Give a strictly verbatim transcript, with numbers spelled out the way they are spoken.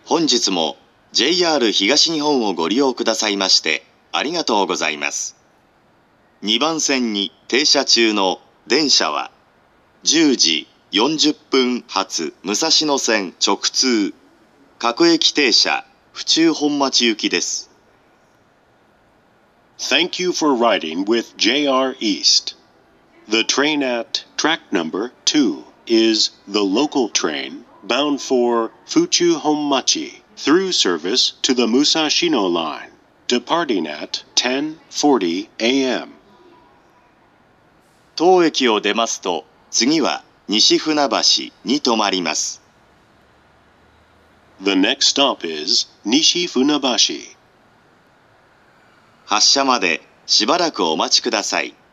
本日も ジェイアール 東日本をご利用くださいましてありがとうございます。にばん線に停車中の電車はじゅうじよんじゅっぷん発武蔵野線直通各駅停車府中本町行きです。 Thank you for riding with ジェイアール East. The train at track number two is the local train bound for Fuchu Honmachi through service to the Musashino line, departing at ten forty a m 当駅を出ますと、次は西船橋に停まります。 The next stop is Nishi Funabashi. 発車までしばらくお待ちください。